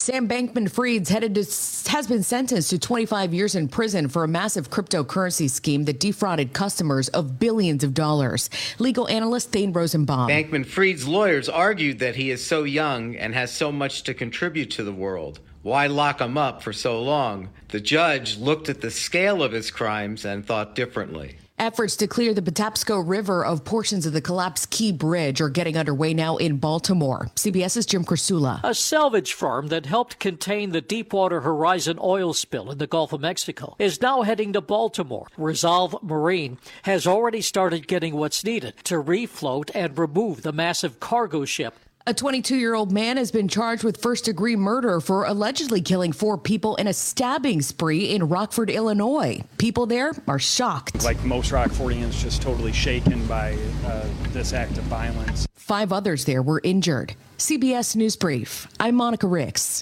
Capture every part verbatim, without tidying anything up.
Sam Bankman-Fried headed to, has been sentenced to twenty-five years in prison for a massive cryptocurrency scheme that defrauded customers of billions of dollars. Legal analyst Thane Rosenbaum. Bankman-Fried's lawyers argued that he is so young and has so much to contribute to the world. Why lock him up for so long? The judge looked at the scale of his crimes and thought differently. Efforts to clear the Patapsco River of portions of the collapsed Key Bridge are getting underway now in Baltimore. CBS's Jim Kursula. A salvage firm that helped contain the Deepwater Horizon oil spill in the Gulf of Mexico is now heading to Baltimore. Resolve Marine has already started getting what's needed to refloat and remove the massive cargo ship. A twenty-two-year-old man has been charged with first-degree murder for allegedly killing four people in a stabbing spree in Rockford, Illinois. People there are shocked. Like most Rockfordians, just totally shaken by uh, this act of violence. Five others there were injured. C B S News Brief. I'm Monica Ricks.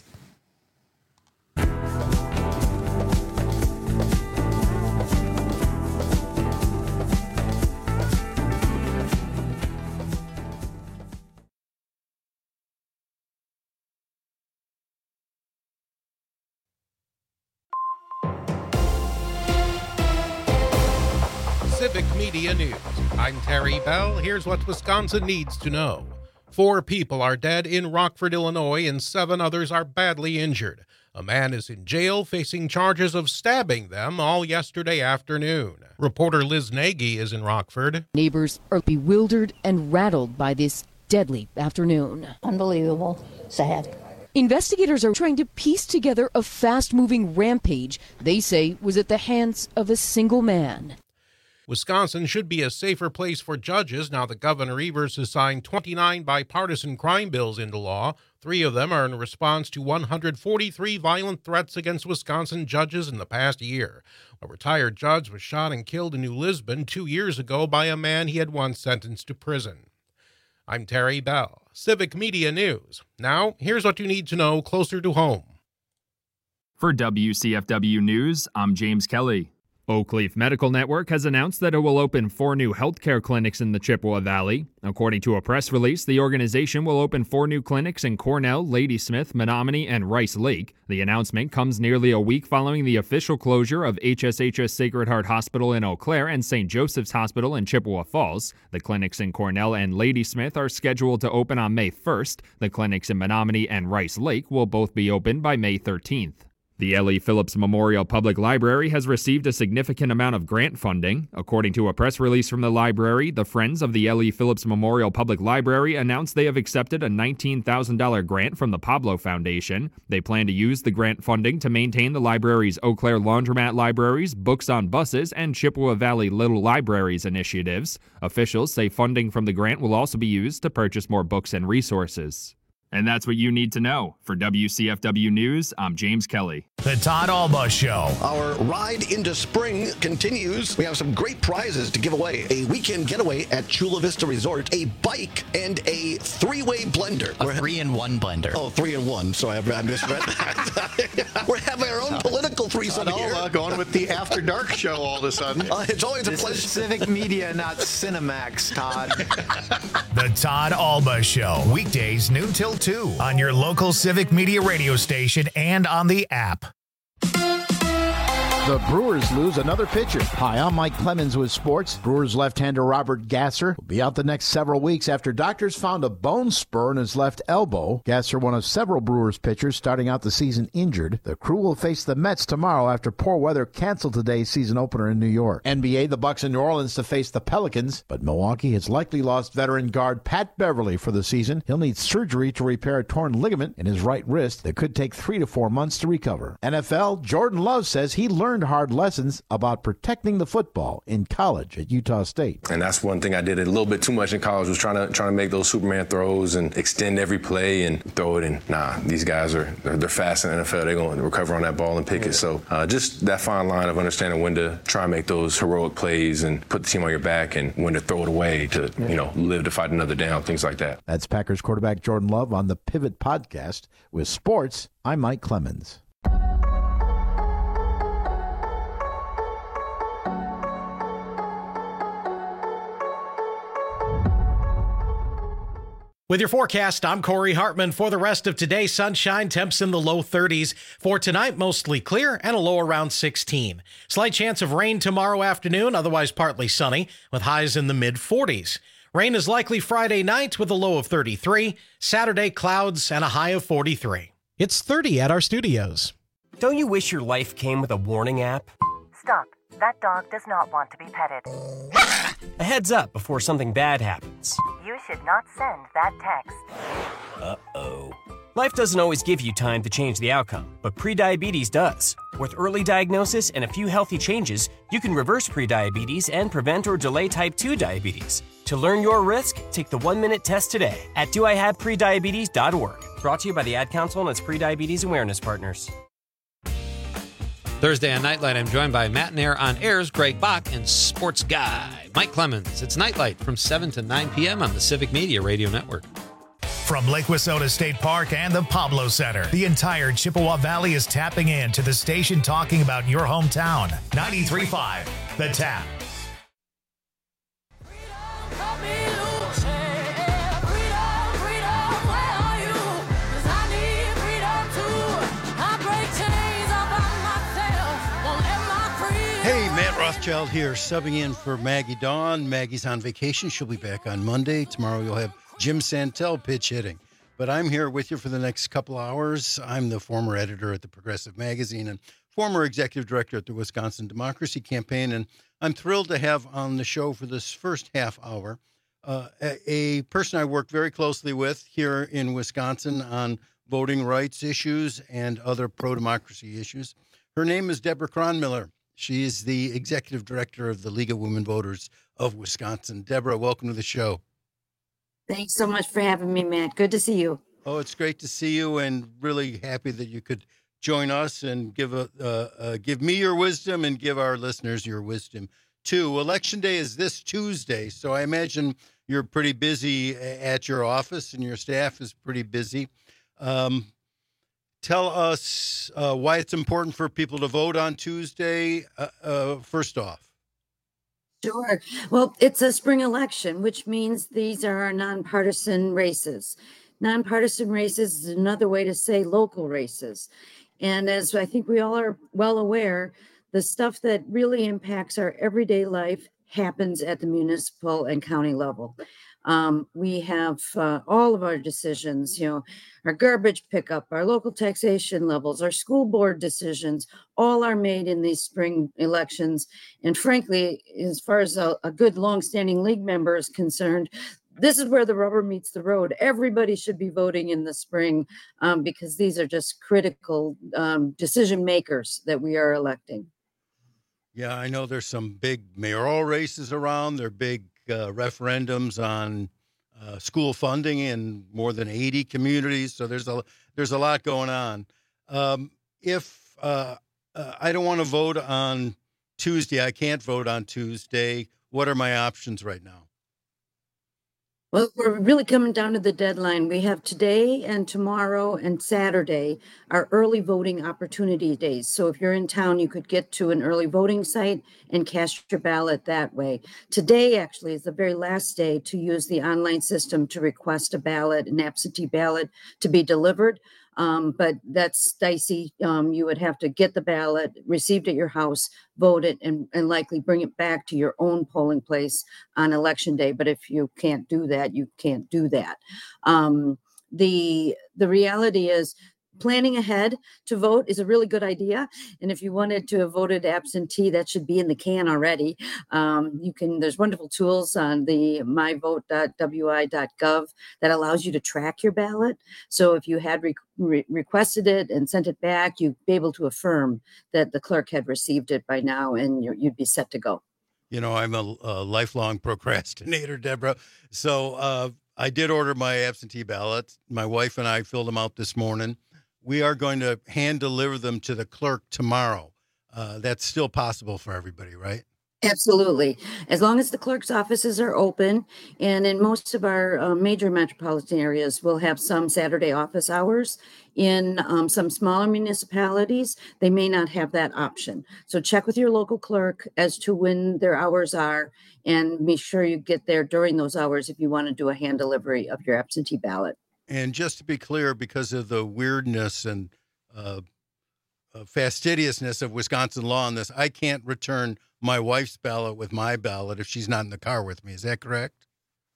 Civic Media News. I'm Terry Bell. Here's what Wisconsin needs to know. Four people are dead in Rockford, Illinois, and seven others are badly injured. A man is in jail facing charges of stabbing them all yesterday afternoon. Reporter Liz Nagy is in Rockford. Neighbors are bewildered and rattled by this deadly afternoon. Unbelievable. Sad. Investigators are trying to piece together a fast-moving rampage they say was at the hands of a single man. Wisconsin should be a safer place for judges now that Governor Evers has signed twenty-nine bipartisan crime bills into law. Three of them are in response to one hundred forty-three violent threats against Wisconsin judges in the past year. A retired judge was shot and killed in New Lisbon two years ago by a man he had once sentenced to prison. I'm Terry Bell, Civic Media News. Now, here's what you need to know closer to home. For W C F W News, I'm James Kelly. Oakleaf Medical Network has announced that it will open four new healthcare clinics in the Chippewa Valley. According to a press release, the organization will open four new clinics in Cornell, Ladysmith, Menominee, and Rice Lake. The announcement comes nearly a week following the official closure of H S H S Sacred Heart Hospital in Eau Claire and Saint Joseph's Hospital in Chippewa Falls. The clinics in Cornell and Ladysmith are scheduled to open on May first. The clinics in Menominee and Rice Lake will both be open by May thirteenth. The L E. Phillips Memorial Public Library has received a significant amount of grant funding. According to a press release from the library, the Friends of the L E. Phillips Memorial Public Library announced they have accepted a nineteen thousand dollars grant from the Pablo Foundation. They plan to use the grant funding to maintain the library's Eau Claire Laundromat Libraries, Books on Buses, and Chippewa Valley Little Libraries initiatives. Officials say funding from the grant will also be used to purchase more books and resources. And that's what you need to know. For W C F W News, I'm James Kelly. The Todd Alba Show. Our ride into spring continues. We have some great prizes to give away. A weekend getaway at Chula Vista Resort, a bike, and a three-way blender. A three-in-one blender. Oh, three-in-one. So I, I misread that. We're having our own political threesome Todd here. Alba going with the After Dark show all of a sudden. Uh, it's always this a pleasure. Is Civic Media, not Cinemax, Todd. The Todd Alba Show. Weekdays noon till two on your local Civic Media radio station and on the app. The Brewers lose another pitcher. Hi, I'm Mike Clemens with sports. Brewers left-hander Robert Gasser will be out the next several weeks after doctors found a bone spur in his left elbow. Gasser, one of several Brewers pitchers starting out the season injured. The crew will face the Mets tomorrow after poor weather canceled today's season opener in New York. N B A, the Bucks in New Orleans to face the Pelicans, but Milwaukee has likely lost veteran guard Pat Beverly for the season. He'll need surgery to repair a torn ligament in his right wrist that could take three to four months to recover. N F L, Jordan Love says he learned hard lessons about protecting the football in college at Utah State. And that's one thing I did a little bit too much in college, was trying to trying to make those Superman throws and extend every play and throw it in. Nah, these guys are they're, they're fast in the N F L. They're going to recover on that ball and pick yeah. it. So uh, just that fine line of understanding when to try and make those heroic plays and put the team on your back, and when to throw it away to yeah. you know live to fight another down, things like that. That's Packers quarterback Jordan Love on the Pivot Podcast. With sports, I'm Mike Clemens. With your forecast, I'm Corey Hartman. For the rest of today, sunshine, temps in the low thirties. For tonight, mostly clear and a low around sixteen. Slight chance of rain tomorrow afternoon, otherwise partly sunny, with highs in the mid forties. Rain is likely Friday night with a low of thirty-three. Saturday, clouds and a high of forty-three. It's thirty at our studios. Don't you wish your life came with a warning app? Stop. That dog does not want to be petted. A heads up before something bad happens. You should not send that text. Uh-oh. Life doesn't always give you time to change the outcome, but prediabetes does. With early diagnosis and a few healthy changes, you can reverse prediabetes and prevent or delay type two diabetes. To learn your risk, take the one-minute test today at do I have prediabetes dot org. Brought to you by the Ad Council and its Prediabetes Awareness Partners. Thursday on Nightlight, I'm joined by Matt Nair on Air's Greg Bach and Sports Guy Mike Clemens. It's Nightlight from seven to nine p.m. on the Civic Media Radio Network. From Lake Wissota State Park and the Pablo Center, the entire Chippewa Valley is tapping in to the station talking about your hometown. ninety-three point five, The Tap. Hey, Matt Rothschild here, subbing in for Maggie Dawn. Maggie's on vacation. She'll be back on Monday. Tomorrow you'll have Jim Santel pitch hitting. But I'm here with you for the next couple hours. I'm the former editor at the Progressive Magazine and former executive director at the Wisconsin Democracy Campaign. And I'm thrilled to have on the show for this first half hour uh, a, a person I worked very closely with here in Wisconsin on voting rights issues and other pro-democracy issues. Her name is Deborah Cronmiller. She is the executive director of the League of Women Voters of Wisconsin. Deborah, welcome to the show. Thanks so much for having me, Matt. Good to see you. Oh, it's great to see you, and really happy that you could join us and give a uh, uh, give me your wisdom and give our listeners your wisdom too. Election day is this Tuesday, so I imagine you're pretty busy at your office and your staff is pretty busy. Um, Tell us uh, why it's important for people to vote on Tuesday, uh, uh, first off. Sure. Well, it's a spring election, which means these are our nonpartisan races. Nonpartisan races is another way to say local races. And as I think we all are well aware, the stuff that really impacts our everyday life happens at the municipal and county level. Um, we have uh, all of our decisions, you know, our garbage pickup, our local taxation levels, our school board decisions, all are made in these spring elections. And frankly, as far as a, a good longstanding league member is concerned, this is where the rubber meets the road. Everybody should be voting in the spring um, because these are just critical um, decision makers that we are electing. Yeah, I know there's some big mayoral races around. There are big Uh, referendums on uh, school funding in more than eighty communities. So there's a there's a lot going on. Um, if uh, uh, I don't want to vote on Tuesday, I can't vote on Tuesday. What are my options right now? Well, we're really coming down to the deadline. We have today and tomorrow and Saturday are early voting opportunity days. So if you're in town, you could get to an early voting site and cast your ballot that way. Today actually is the very last day to use the online system to request a ballot, an absentee ballot to be delivered. Um, but that's dicey. Um, you would have to get the ballot received at your house, vote it, and, and likely bring it back to your own polling place on election day. But if you can't do that, you can't do that. Um, the the reality is planning ahead to vote is a really good idea. And if you wanted to have voted absentee, that should be in the can already. Um, you can, there's wonderful tools on the my vote dot w i dot gov that allows you to track your ballot. So if you had re- re- requested it and sent it back, you'd be able to affirm that the clerk had received it by now and you're, you'd be set to go. You know, I'm a, a lifelong procrastinator, Deborah. So uh, I did order my absentee ballots. My wife and I filled them out this morning. We are going to hand deliver them to the clerk tomorrow. Uh, that's still possible for everybody, right? Absolutely. As long as the clerk's offices are open, and in most of our uh, major metropolitan areas, we'll have some Saturday office hours. In um, some smaller municipalities, they may not have that option. So check with your local clerk as to when their hours are, and make sure you get there during those hours if you want to do a hand delivery of your absentee ballot. And just to be clear, because of the weirdness and uh, uh, fastidiousness of Wisconsin law on this, I can't return my wife's ballot with my ballot if she's not in the car with me. Is that correct?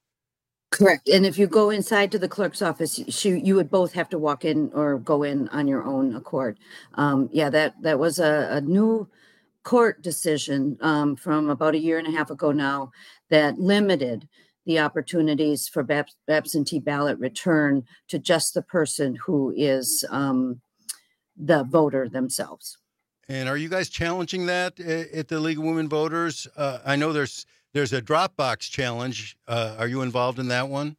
Correct. And if you go inside to the clerk's office, she, you would both have to walk in or go in on your own accord. Um, yeah, that, that was a, a new court decision um, from about a year and a half ago now that limited the opportunities for ab- absentee ballot return to just the person who is um, the voter themselves. And are you guys challenging that at the League of Women Voters? Uh, I know there's there's a Dropbox challenge. Uh, are you involved in that one?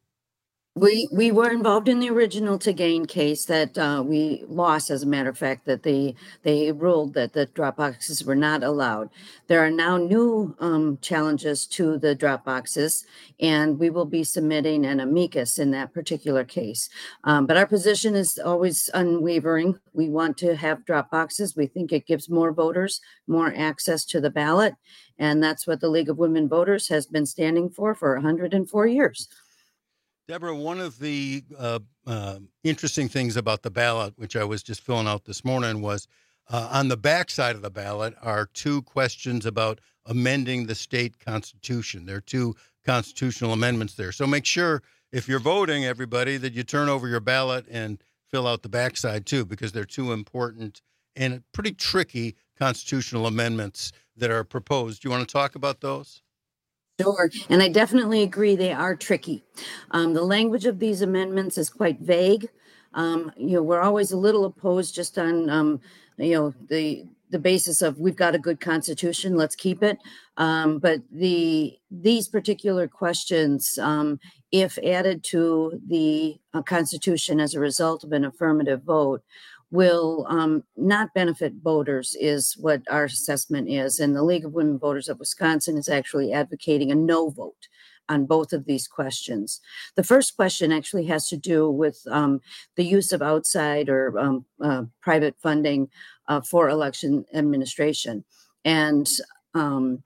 We we were involved in the original Tagain case that uh, we lost, as a matter of fact, that they they ruled that the drop boxes were not allowed. There are now new um, challenges to the drop boxes, and we will be submitting an amicus in that particular case. Um, but our position is always unwavering. We want to have drop boxes. We think it gives more voters more access to the ballot, and that's what the League of Women Voters has been standing for for one hundred four years. Deborah, one of the uh, uh, interesting things about the ballot, which I was just filling out this morning, was uh, on the back side of the ballot are two questions about amending the state constitution. There are two constitutional amendments there. So make sure if you're voting, everybody, that you turn over your ballot and fill out the backside too, because they're two important and pretty tricky constitutional amendments that are proposed. Do you want to talk about those? Sure. And I definitely agree they are tricky. Um, the language of these amendments is quite vague. Um, you know, we're always a little opposed just on, um, you know, the the basis of we've got a good constitution, let's keep it. Um, but the these particular questions, um, if added to the uh, Constitution as a result of an affirmative vote, will um, not benefit voters is what our assessment is. And the League of Women Voters of Wisconsin is actually advocating a no vote on both of these questions. The first question actually has to do with um, the use of outside or um, uh, private funding uh, for election administration. And um,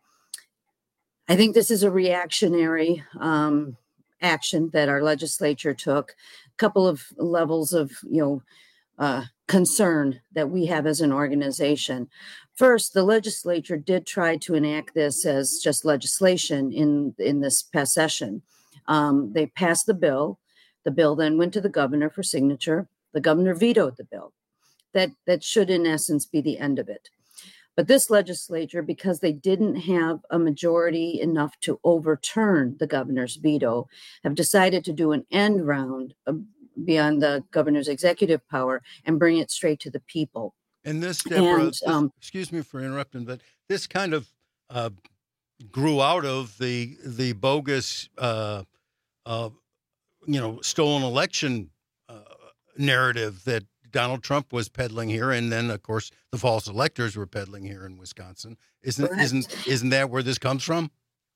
I think this is a reactionary um, action that our legislature took. A couple of levels of, you know, uh, concern that we have as an organization. First, the legislature did try to enact this as just legislation in, in this past session. Um, they passed the bill. The bill then went to the governor for signature. The governor vetoed the bill. That, that should, in essence, be the end of it. But this legislature, because they didn't have a majority enough to overturn the governor's veto, have decided to do an end round of beyond the governor's executive power and bring it straight to the people. And this, Deborah, and, this, um, excuse me for interrupting, but this kind of uh, grew out of the the bogus, uh, uh, you know, stolen election uh, narrative that Donald Trump was peddling here, and then, of course, the false electors were peddling here in Wisconsin. Isn't Correct. isn't isn't that where this comes from?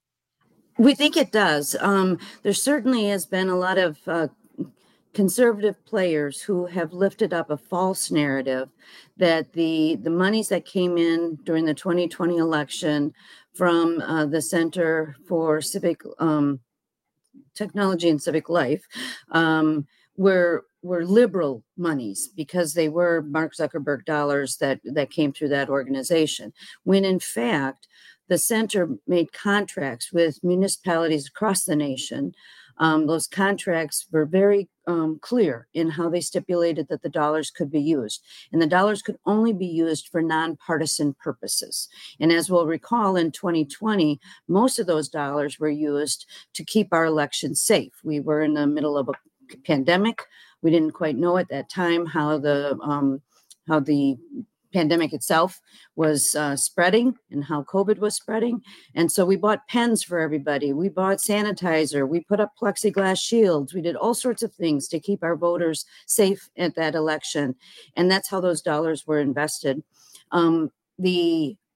We think it does. Um, there certainly has been a lot of uh, conservative players who have lifted up a false narrative that the the monies that came in during the twenty twenty election from uh, the Center for Civic um, Technology and Civic Life um, were were liberal monies because they were Mark Zuckerberg dollars that that came through that organization, when in fact the center made contracts with municipalities across the nation. Um, those contracts were very um, clear in how they stipulated that the dollars could be used. And the dollars could only be used for nonpartisan purposes. And as we'll recall, in twenty twenty, most of those dollars were used to keep our elections safe. We were in the middle of a pandemic. We didn't quite know at that time how the um, how the pandemic itself was uh, spreading and how COVID was spreading. And so we bought pens for everybody. We bought sanitizer. We put up plexiglass shields. We did all sorts of things to keep our voters safe at that election. And that's how those dollars were invested. Um, the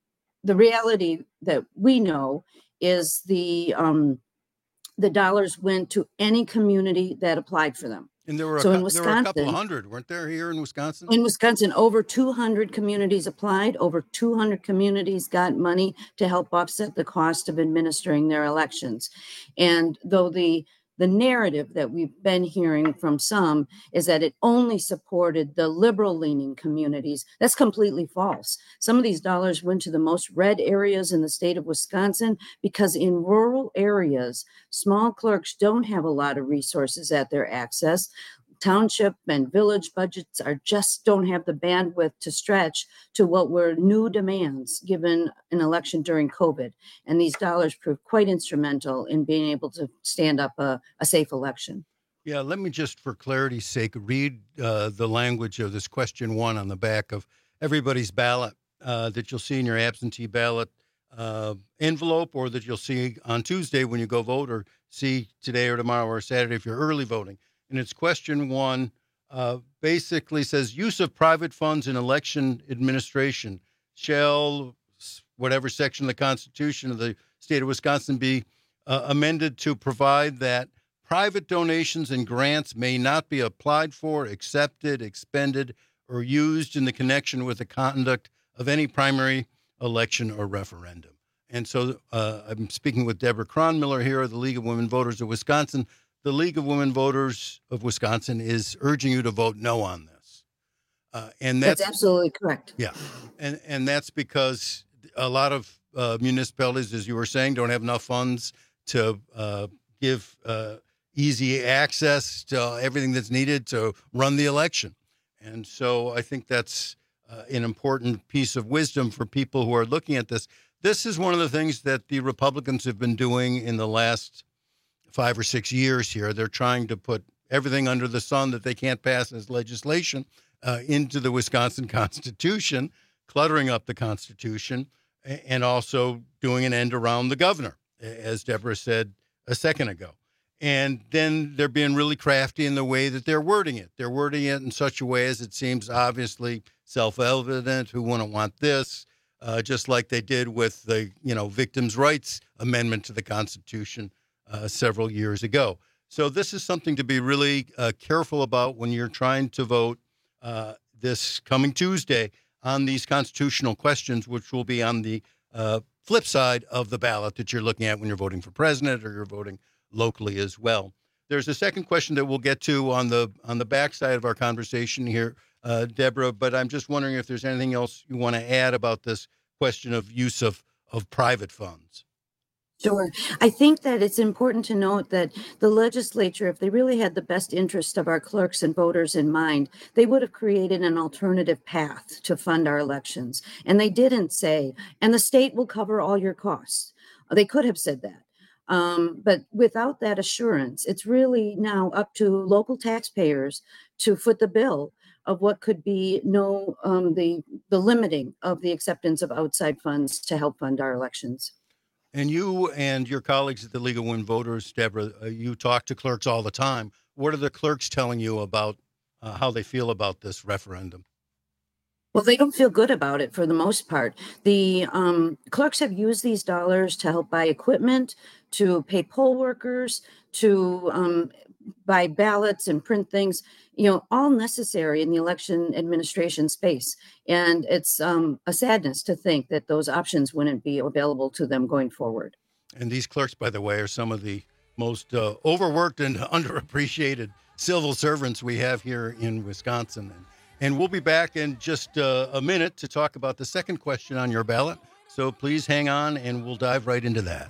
the reality that we know is the um, the dollars went to any community that applied for them. And there were, a, so cu- in there were a couple Wisconsin, of hundred, weren't there, here in Wisconsin? in Wisconsin, over two hundred communities applied. Over two hundred communities got money to help offset the cost of administering their elections. And though the the narrative that we've been hearing from some is that it only supported the liberal-leaning communities, that's completely false. Some of these dollars went to the most red areas in the state of Wisconsin because in rural areas, small clerks don't have a lot of resources at their access. Township and village budgets are just don't have the bandwidth to stretch to what were new demands given an election during COVID. And these dollars proved quite instrumental in being able to stand up a, a safe election. Yeah, let me just, for clarity's sake, read uh, the language of this question one on the back of everybody's ballot uh, that you'll see in your absentee ballot uh, envelope, or that you'll see on Tuesday when you go vote, or see today or tomorrow or Saturday if you're early voting. And it's question one, uh, basically says use of private funds in election administration shall, whatever section of the Constitution of the state of Wisconsin, be uh, amended to provide that private donations and grants may not be applied for, accepted, expended, or used in the connection with the conduct of any primary election or referendum. And so uh, I'm speaking with Deborah Cronmiller here of the League of Women Voters of Wisconsin. The League of Women Voters of Wisconsin is urging you to vote no on this. Uh, and that's, that's absolutely correct. Yeah. And, and that's because a lot of uh, municipalities, as you were saying, don't have enough funds to uh, give uh, easy access to everything that's needed to run the election. And so I think that's uh, an important piece of wisdom for people who are looking at this. This is one of the things that the Republicans have been doing in the last five or six years here. They're trying to put everything under the sun that they can't pass as legislation uh, into the Wisconsin Constitution, cluttering up the Constitution, and also doing an end around the governor, as Deborah said a second ago. And then they're being really crafty in the way that they're wording it. They're wording it in such a way as it seems obviously self-evident. Who wouldn't want this? Uh, just like they did with the, you know, Victims' Rights Amendment to the Constitution Uh, several years ago. So this is something to be really uh, careful about when you're trying to vote uh, this coming Tuesday on these constitutional questions, which will be on the uh, flip side of the ballot that you're looking at when you're voting for president or you're voting locally as well. There's a second question that we'll get to on the on the backside of our conversation here, uh, Deborah, but I'm just wondering if there's anything else you want to add about this question of use of, of private funds. Sure. I think that it's important to note that the legislature, if they really had the best interest of our clerks and voters in mind, they would have created an alternative path to fund our elections. And they didn't say, and the state will cover all your costs. They could have said that. Um, but without that assurance, it's really now up to local taxpayers to foot the bill of what could be no um, the the limiting of the acceptance of outside funds to help fund our elections. And you and your colleagues at the League of Women Voters, Deborah, uh, you talk to clerks all the time. What are the clerks telling you about uh, how they feel about this referendum? Well, they don't feel good about it for the most part. The um, clerks have used these dollars to help buy equipment, to pay poll workers, to um, buy ballots and print things, you know, all necessary in the election administration space. And it's um, a sadness to think that those options wouldn't be available to them going forward. And these clerks, by the way, are some of the most uh, overworked and underappreciated civil servants we have here in Wisconsin. And, and we'll be back in just uh, a minute to talk about the second question on your ballot. So please hang on and we'll dive right into that.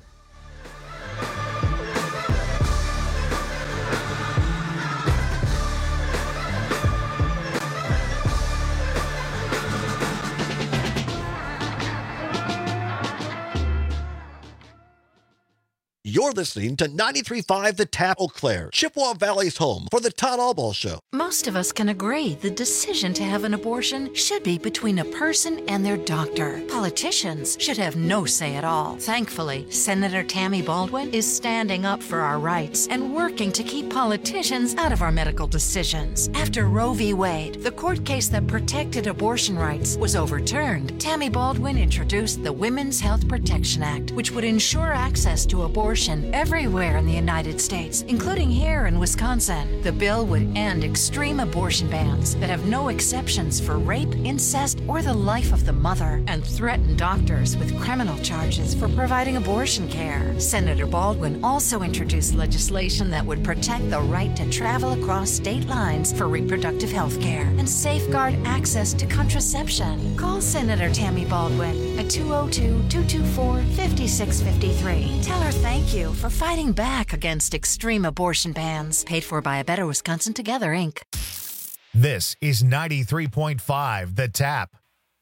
You're listening to ninety-three point five The Tap, Eau Claire, Chippewa Valley's home for the Todd Albaugh Show. Most of us can agree the decision to have an abortion should be between a person and their doctor. Politicians should have no say at all. Thankfully, Senator Tammy Baldwin is standing up for our rights and working to keep politicians out of our medical decisions. After Roe v. Wade, the court case that protected abortion rights, was overturned, Tammy Baldwin introduced the Women's Health Protection Act, which would ensure access to abortion everywhere in the United States, including here in Wisconsin. The bill would end extreme abortion bans that have no exceptions for rape, incest, or the life of the mother, and threaten doctors with criminal charges for providing abortion care. Senator Baldwin also introduced legislation that would protect the right to travel across state lines for reproductive health care and safeguard access to contraception. Call Senator Tammy Baldwin at two oh two, two two four, five six five three. Tell her thank you for fighting back against extreme abortion bans. Paid for by A Better Wisconsin Together, Incorporated. This is ninety-three point five The Tap.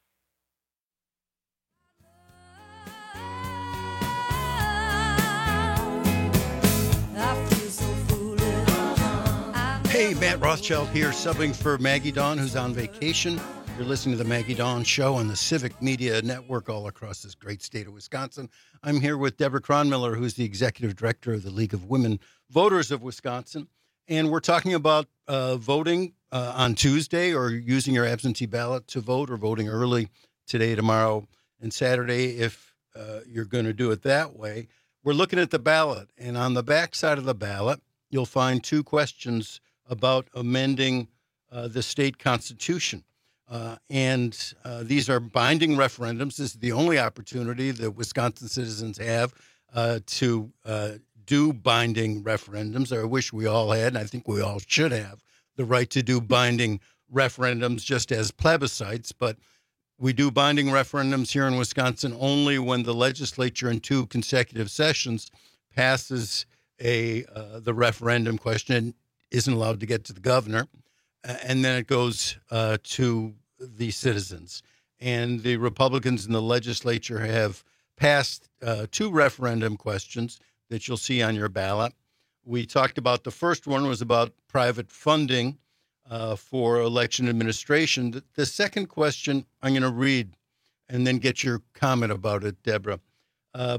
Hey, Matt Rothschild here, subbing for Maggie Dawn, who's on vacation. You're listening to the Maggie Dawn Show on the Civic Media Network all across this great state of Wisconsin. I'm here with Deborah Cronmiller, who's the Executive Director of the League of Women Voters of Wisconsin. And we're talking about uh, voting uh, on Tuesday, or using your absentee ballot to vote, or voting early today, tomorrow, and Saturday if uh, you're going to do it that way. We're looking at the ballot, and on the back side of the ballot, you'll find two questions about amending uh, the state constitution. Uh, and uh, these are binding referendums. This is the only opportunity that Wisconsin citizens have uh, to uh, do binding referendums. I wish we all had, and I think we all should have, the right to do binding referendums just as plebiscites. But we do binding referendums here in Wisconsin only when the legislature in two consecutive sessions passes a uh, the referendum question, isn't allowed to get to the governor, and then it goes uh, to the citizens. And the Republicans in the legislature have passed uh, two referendum questions that you'll see on your ballot. We talked about the first one was about private funding uh, for election administration. The, the second question I'm going to read and then get your comment about it, Deborah. Uh,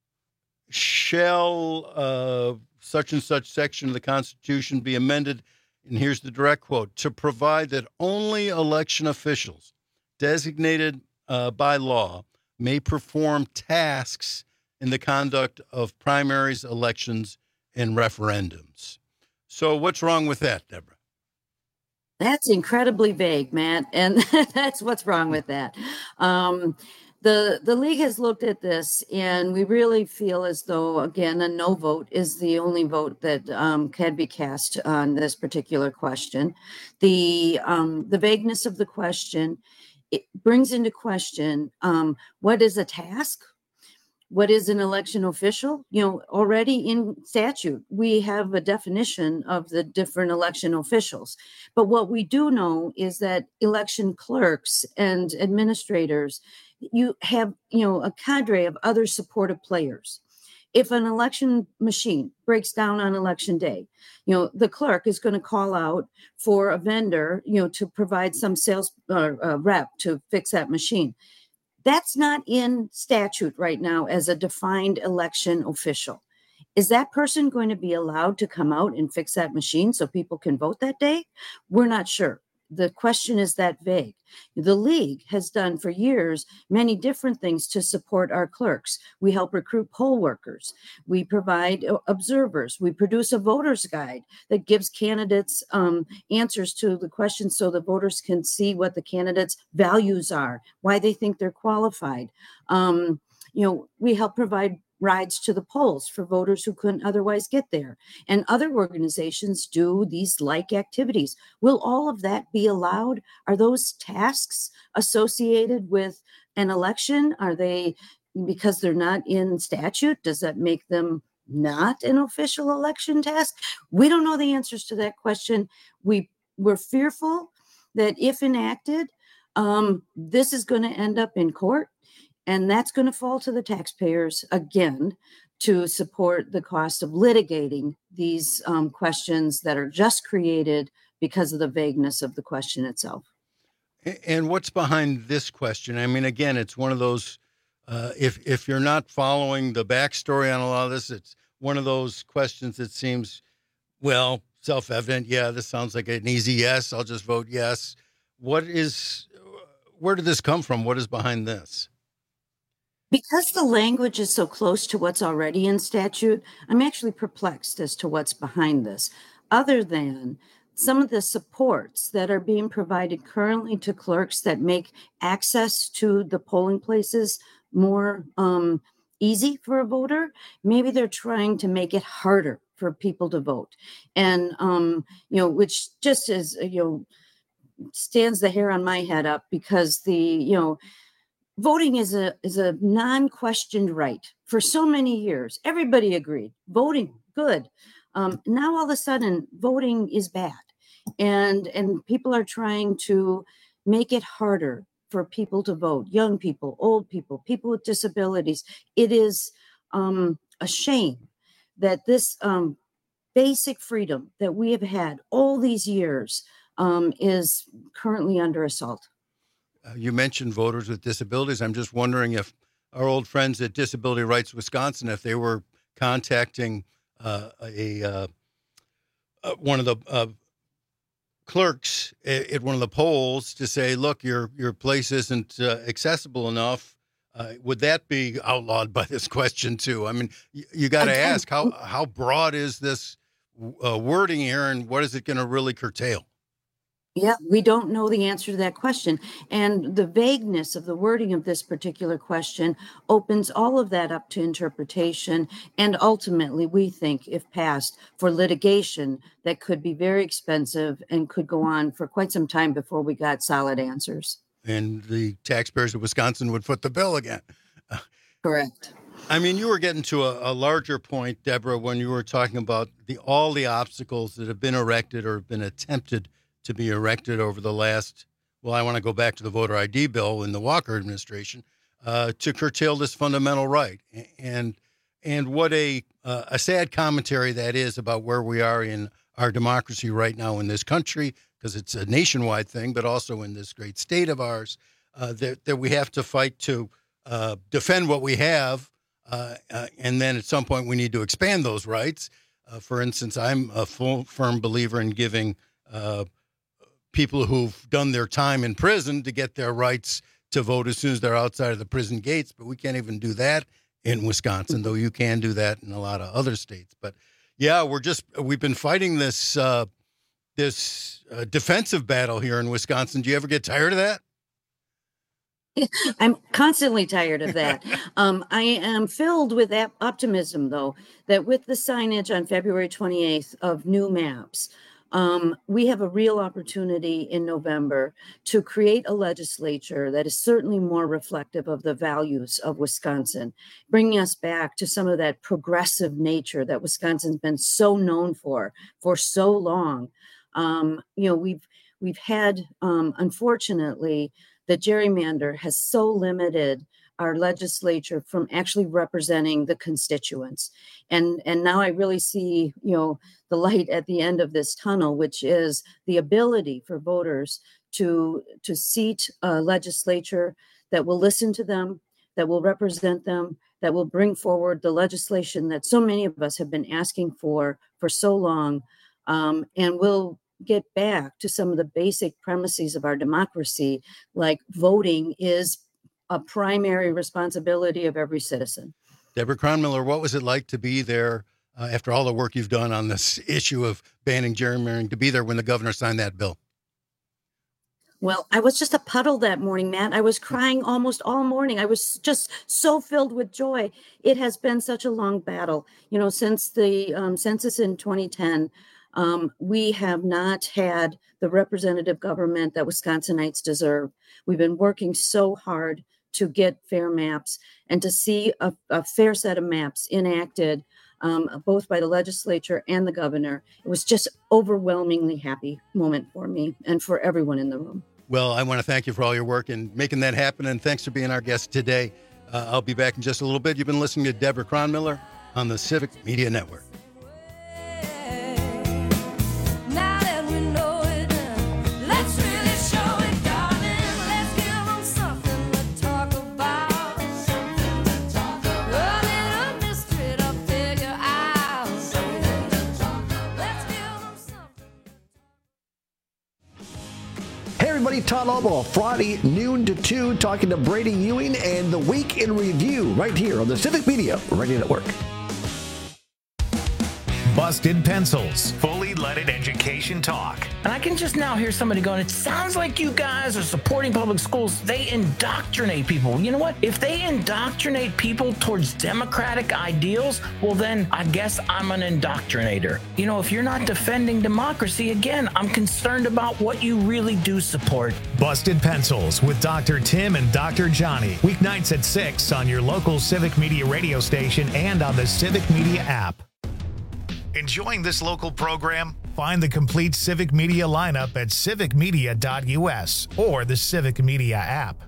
shall uh, such and such section of the Constitution be amended, and here's the direct quote, to provide that only election officials designated uh, by law may perform tasks in the conduct of primaries, elections, and referendums. So what's wrong with that, Deborah? That's incredibly vague, Matt, and that's what's wrong with that. Um, the the league has looked at this, and we really feel as though, again, a no vote is the only vote that um, can be cast on this particular question. The um, the vagueness of the question, it brings into question um, what is a task. What is an election official? You know, already in statute, we have a definition of the different election officials. But what we do know is that election clerks and administrators, you have, you know, a cadre of other supportive players. If an election machine breaks down on election day, you know, the clerk is going to call out for a vendor, you know, to provide some sales uh, uh, rep to fix that machine. That's not in statute right now as a defined election official. Is that person going to be allowed to come out and fix that machine so people can vote that day? We're not sure. The question is that vague. The league has done for years many different things to support our clerks. We help recruit poll workers. We provide observers. We produce a voter's guide that gives candidates um, answers to the questions so the voters can see what the candidates' values are, why they think they're qualified. Um, you know, we help provide rides to the polls for voters who couldn't otherwise get there. And other organizations do these like activities. Will all of that be allowed? Are those tasks associated with an election? Are they, because they're not in statute, does that make them not an official election task? We don't know the answers to that question. We, we're fearful that if enacted, um, this is going to end up in court. And that's going to fall to the taxpayers again to support the cost of litigating these um, questions that are just created because of the vagueness of the question itself. And what's behind this question? I mean, again, it's one of those, uh, if if you're not following the backstory on a lot of this, it's one of those questions that seems, well, self-evident. Yeah, this sounds like an easy yes. I'll just vote yes. What is, where did this come from? What is behind this? Because the language is so close to what's already in statute, I'm actually perplexed as to what's behind this, other than some of the supports that are being provided currently to clerks that make access to the polling places more um, easy for a voter. Maybe they're trying to make it harder for people to vote. And, um, you know, which just is, you know, stands the hair on my head up, because the, you know, voting is a is a non-questioned right for so many years. Everybody agreed, voting, good. Um, now all of a sudden, voting is bad. And, and people are trying to make it harder for people to vote, young people, old people, people with disabilities. It is um, a shame that this um, basic freedom that we have had all these years um, is currently under assault. Uh, you mentioned voters with disabilities. I'm just wondering if our old friends at Disability Rights Wisconsin, if they were contacting uh, a uh, uh, one of the uh, clerks at, at one of the polls to say, look, your your place isn't uh, accessible enough. Uh, would that be outlawed by this question too? I mean, you, you got to ask, how how broad is this uh, wording here, and what is it going to really curtail? Yeah, we don't know the answer to that question. And the vagueness of the wording of this particular question opens all of that up to interpretation. And ultimately, we think, if passed, for litigation that could be very expensive and could go on for quite some time before we got solid answers. And the taxpayers of Wisconsin would foot the bill again. Correct. I mean, you were getting to a, a larger point, Deborah, when you were talking about the all the obstacles that have been erected or have been attempted to be erected over the last, well, I want to go back to the voter I D bill in the Walker administration, uh, to curtail this fundamental right. And and what a uh, a sad commentary that is about where we are in our democracy right now in this country, because it's a nationwide thing, but also in this great state of ours, uh, that, that we have to fight to uh, defend what we have. Uh, uh, and then at some point we need to expand those rights. Uh, for instance, I'm a full, firm believer in giving uh, people who've done their time in prison to get their rights to vote as soon as they're outside of the prison gates. But we can't even do that in Wisconsin, though you can do that in a lot of other states. But yeah, we're just, we've been fighting this, uh, this uh, defensive battle here in Wisconsin. Do you ever get tired of that? I'm constantly tired of that. um, I am filled with ap- optimism, though, that with the signage on February twenty-eighth of new maps, um, we have a real opportunity in November to create a legislature that is certainly more reflective of the values of Wisconsin, bringing us back to some of that progressive nature that Wisconsin's been so known for for so long. Um, you know, we've we've had, um, unfortunately, the gerrymander has so limited our legislature from actually representing the constituents. And, and now I really see, you know, the light at the end of this tunnel, which is the ability for voters to, to seat a legislature that will listen to them, that will represent them, that will bring forward the legislation that so many of us have been asking for for so long, um, and will get back to some of the basic premises of our democracy, like voting is a primary responsibility of every citizen. Deborah Kronmiller, what was it like to be there uh, after all the work you've done on this issue of banning gerrymandering, to be there when the governor signed that bill? Well, I was just a puddle that morning, Matt. I was crying almost all morning. I was just so filled with joy. It has been such a long battle. You know, since the um, census in twenty ten, Um, we have not had the representative government that Wisconsinites deserve. We've been working so hard to get fair maps and to see a, a fair set of maps enacted, um, both by the legislature and the governor. It was just overwhelmingly happy moment for me and for everyone in the room. Well, I want to thank you for all your work in making that happen, and thanks for being our guest today. Uh, I'll be back in just a little bit. You've been listening to Deborah Cronmiller on the Civic Media Network. Everybody, Todd Albaugh, Friday noon to two, talking to Brady Ewing and the Week in Review right here on the Civic Media Radio Network. Busted Pencils, fully leaded education talk. And I can just now hear somebody going, it sounds like you guys are supporting public schools. They indoctrinate people. You know what? If they indoctrinate people towards democratic ideals, well, then I guess I'm an indoctrinator. You know, if you're not defending democracy, again, I'm concerned about what you really do support. Busted Pencils with Doctor Tim and Doctor Johnny. Weeknights at six on your local Civic Media radio station and on the Civic Media app. Enjoying this local program? Find the complete Civic Media lineup at civic media dot u s or the Civic Media app.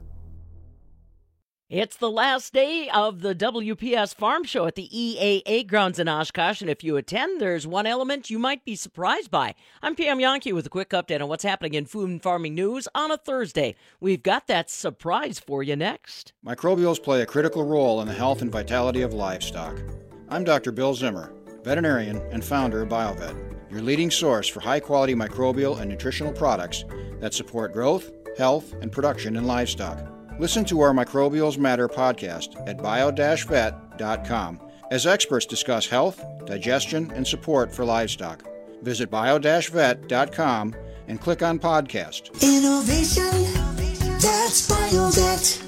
It's the last day of the W P S Farm Show at the E A A grounds in Oshkosh, and if you attend, there's one element you might be surprised by. I'm Pam Yankee with a quick update on what's happening in food and farming news on a Thursday. We've got that surprise for you next. Microbials play a critical role in the health and vitality of livestock. I'm Doctor Bill Zimmer, veterinarian and founder of BioVet, your leading source for high-quality microbial and nutritional products that support growth, health, and production in livestock. Listen to our Microbials Matter podcast at bio dash vet dot com as experts discuss health, digestion, and support for livestock. Visit bio dash vet dot com and click on podcast. Innovation, that's BioVet.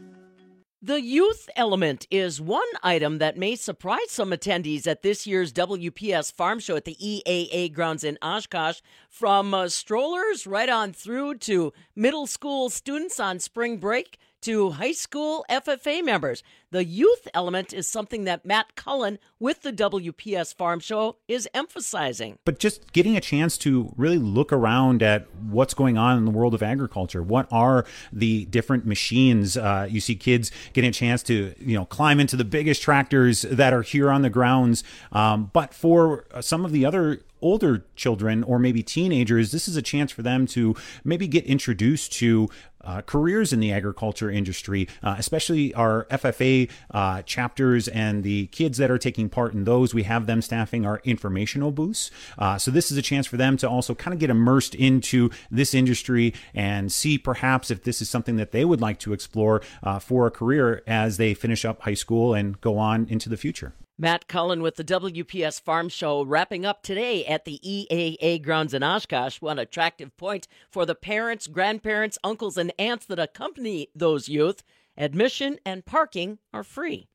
The youth element is one item that may surprise some attendees at this year's W P S Farm Show at the E A A grounds in Oshkosh. From uh, strollers right on through to middle school students on spring break to high school F F A members. The youth element is something that Matt Cullen with the W P S Farm Show is emphasizing. But just getting a chance to really look around at what's going on in the world of agriculture. What are the different machines? Uh, you see kids getting a chance to, you know, climb into the biggest tractors that are here on the grounds. Um, but for some of the other older children or maybe teenagers, this is a chance for them to maybe get introduced to uh, careers in the agriculture industry, uh, especially our F F A uh, chapters and the kids that are taking part in those. We have them staffing our informational booths. Uh, so this is a chance for them to also kind of get immersed into this industry and see perhaps if this is something that they would like to explore uh, for a career as they finish up high school and go on into the future. Matt Cullen with the W P S Farm Show wrapping up today at the E A A grounds in Oshkosh. One attractive point for the parents, grandparents, uncles, and aunts that accompany those youth. Admission and parking are free.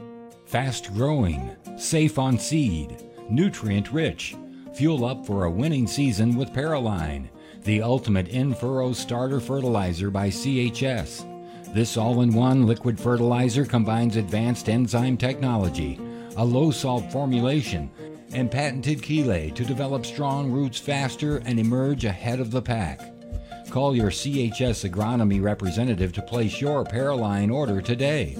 Fast growing, safe on seed, nutrient rich. Fuel up for a winning season with Paraline, the ultimate in-furrow starter fertilizer by C H S. This all-in-one liquid fertilizer combines advanced enzyme technology, a low-salt formulation, and patented chelate to develop strong roots faster and emerge ahead of the pack. Call your C H S agronomy representative to place your Paraline order today.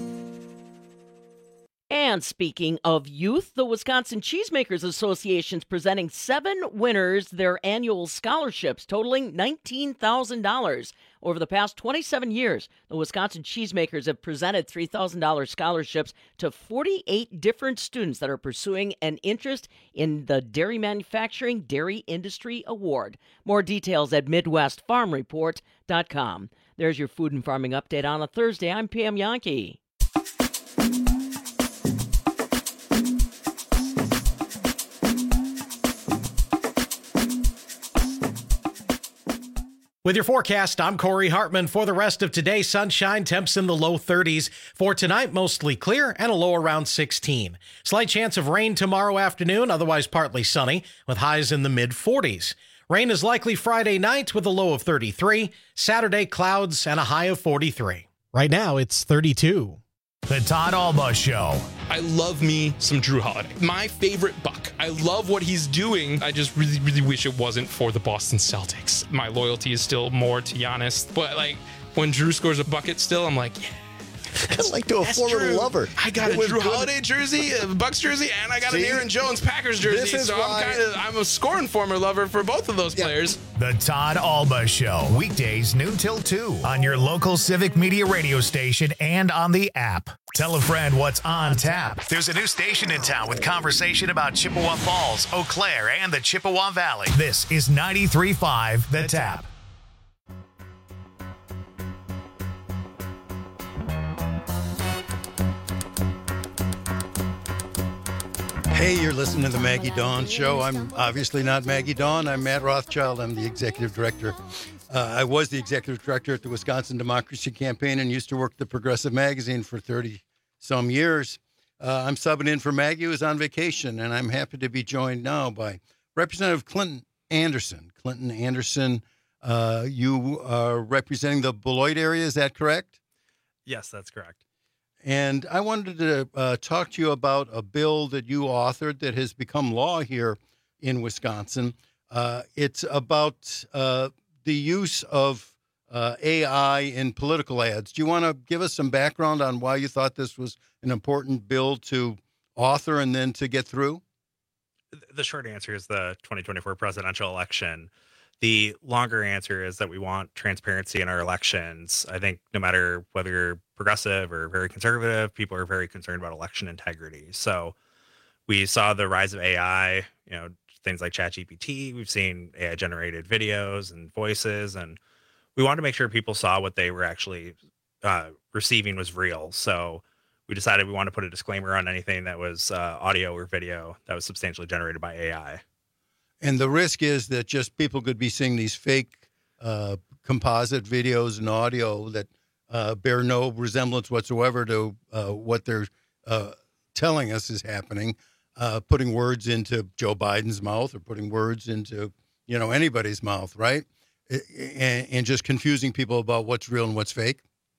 And speaking of youth, the Wisconsin Cheesemakers Association is presenting seven winners their annual scholarships totaling nineteen thousand dollars. Over the past twenty-seven years, the Wisconsin Cheesemakers have presented three thousand dollars scholarships to forty-eight different students that are pursuing an interest in the Dairy Manufacturing Dairy Industry Award. More details at midwest farm report dot com. There's your food and farming update on a Thursday. I'm Pam Yankee. With your forecast, I'm Corey Hartman. For the rest of today, sunshine, temps in the low thirties. For tonight, mostly clear and a low around sixteen. Slight chance of rain tomorrow afternoon, otherwise partly sunny, with highs in the mid forties. Rain is likely Friday night with a low of thirty-three. Saturday, clouds and a high of forty-three. Right now, it's thirty-two. The Todd Albaugh Show. I love me some Drew Holiday. My favorite Buck. I love what he's doing. I just really, really wish it wasn't for the Boston Celtics. My loyalty is still more to Giannis. But, like, when Drew scores a bucket still, I'm like, yeah. kind of like to a former true. lover. I got It a was Drew good. Holiday jersey, a Bucks jersey, and I got See? an Aaron Jones Packers jersey. This is so why- I'm kind of I'm a scoring former lover for both of those players. The Todd Alba Show, weekdays noon till two on your local Civic Media radio station and on the app. Tell a friend what's on tap. There's a new station in town with conversation about Chippewa Falls, Eau Claire, and the Chippewa Valley. This is ninety-three point five The Tap. Hey, you're listening to the Maggie Dawn Show. I'm obviously not Maggie Dawn. I'm Matt Rothschild. I'm the executive director. Uh, I was the executive director at the Wisconsin Democracy Campaign and used to work the Progressive Magazine for thirty-some years. Uh, I'm subbing in for Maggie, who's on vacation, and I'm happy to be joined now by Representative Clinton Anderson. Clinton Anderson, uh, you are representing the Beloit area, is that correct? Yes, that's correct. And I wanted to uh, talk to you about a bill that you authored that has become law here in Wisconsin. Uh, it's about uh, the use of uh, A I in political ads. Do you want to give us some background on why you thought this was an important bill to author and then to get through? The short answer is the twenty twenty-four presidential election. The longer answer is that we want transparency in our elections. I think no matter whether you're progressive or very conservative, people are very concerned about election integrity. So we saw the rise of A I, you know, things like ChatGPT. We've seen A I generated videos and voices, and we wanted to make sure people saw what they were actually uh, receiving was real. So we decided we want to put a disclaimer on anything that was uh, audio or video that was substantially generated by A I. And the risk is that just people could be seeing these fake uh, composite videos and audio that uh, bear no resemblance whatsoever to uh, what they're uh, telling us is happening, uh, putting words into Joe Biden's mouth or putting words into, you know, anybody's mouth, right? And, and just confusing people about what's real and what's fake.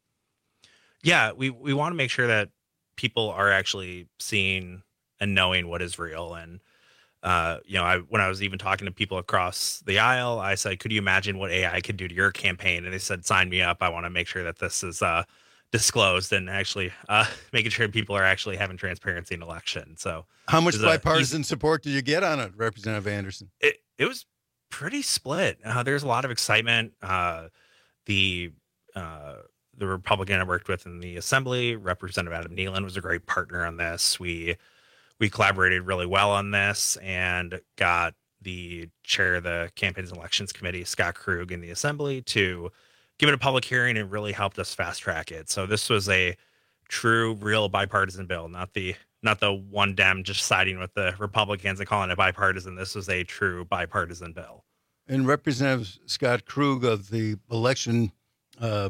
Yeah, we, we want to make sure that people are actually seeing and knowing what is real. And Uh, you know, I, when I was even talking to people across the aisle, I said, could you imagine what A I could do to your campaign? And they said, sign me up. I want to make sure that this is uh, disclosed and actually uh, making sure people are actually having transparency in election. So how much it was bipartisan a, support did you get on it, Representative Anderson? It, it was pretty split. Uh, there's a lot of excitement. Uh, the uh, the Republican I worked with in the Assembly, Representative Adam Nealon, was a great partner on this. We We collaborated really well on this and got the chair of the Campaigns and Elections Committee, Scott Krug, in the Assembly to give it a public hearing and really helped us fast track it. So this was a true, real bipartisan bill, not the not the one Dem just siding with the Republicans and calling it bipartisan. This was a true bipartisan bill. And Representative Scott Krug of the Election uh,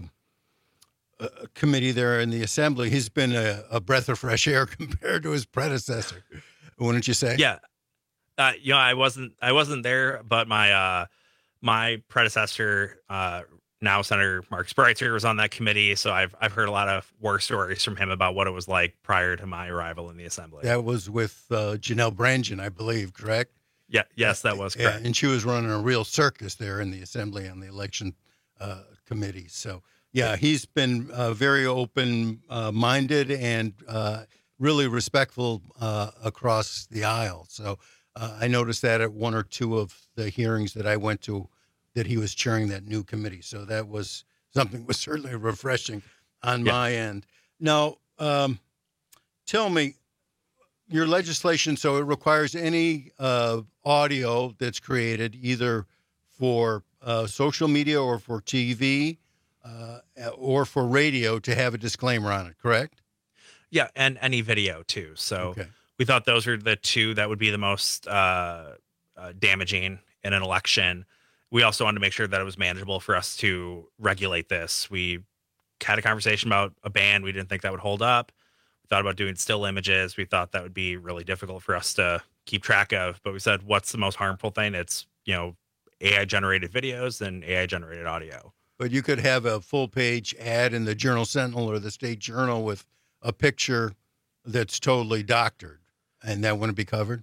Uh, committee there in the Assembly, he's been a, a breath of fresh air compared to his predecessor, wouldn't you say? Yeah, uh, you know, I wasn't I wasn't there, but my uh, my predecessor, uh, now Senator Mark Spreitzer, was on that committee, so I've I've heard a lot of war stories from him about what it was like prior to my arrival in the Assembly. That was with uh, Janelle Brangen, I believe, correct? Yeah, yes, that was correct. Yeah, and she was running a real circus there in the Assembly on the election uh, committee. So. Yeah, he's been uh, very open-minded uh, and uh, really respectful uh, across the aisle. So uh, I noticed that at one or two of the hearings that I went to, that he was chairing that new committee. So that was something that was certainly refreshing on yeah. my end. Now, um, tell me, your legislation, so it requires any uh, audio that's created either for uh, social media or for T V, Uh, or for radio to have a disclaimer on it, correct? Yeah, and any video too. So okay. we thought those are the two that would be the most uh, uh, damaging in an election. We also wanted to make sure that it was manageable for us to regulate this. We had a conversation about a ban. We didn't think that would hold up. We thought about doing still images. We thought that would be really difficult for us to keep track of. But we said, what's the most harmful thing? It's, you know, A I generated videos and A I generated audio. But you could have a full page ad in the Journal Sentinel or the State Journal with a picture that's totally doctored, and that wouldn't be covered?